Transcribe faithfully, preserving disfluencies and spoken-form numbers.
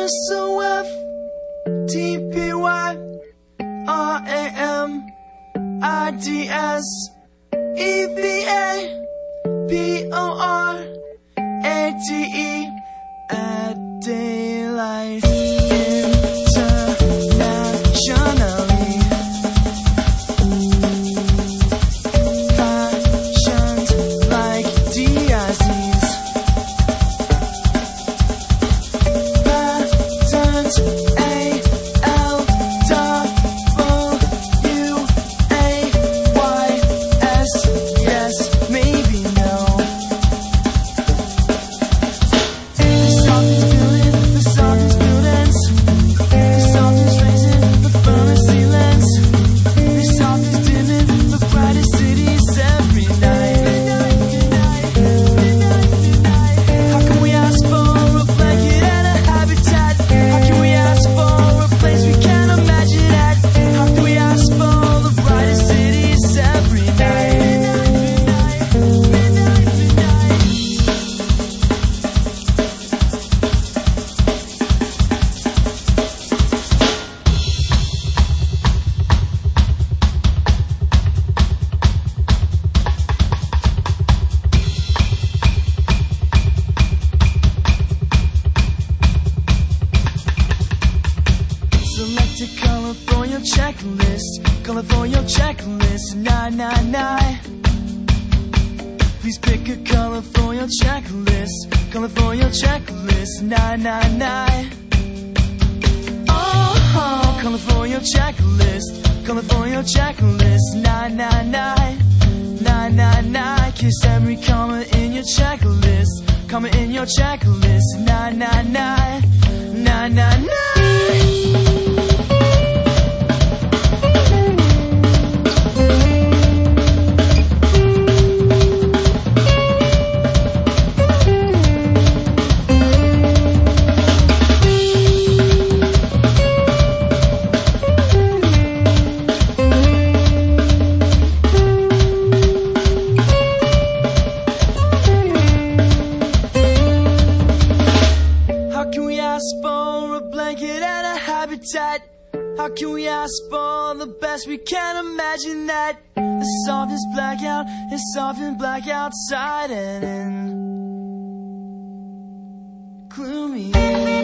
S O F T P Y R A M I D S E V A P O R A T E at daylight internationally. Fashioned like D I Cs. Patent A L W A Y S. Yes, maybe no. Something's building, there's something's buildings. There's something's raising the firmest ceilings. There's something's dimming the brightest cities every night. How can we ask for a blanket and a habitat? How can we ask for a place we can't imagine at? How can we ask for the brightest cities every night? Select a color for your checklist. Color for your checklist. Nine, nine, nine. Please pick a color for your checklist. Color for your checklist. Nine, nine, nine. Oh, color for your checklist. Color for your checklist. Nine, nine, nine. Nine, nine, nine. Kiss every comma in your checklist. Comma in your checklist. Nine, nine, nine. Nine, nine, nine. How can we ask for a blanket and a habitat? How can we ask for the best? We can't imagine that. The softest blackout is soft and black outside and in gloomy.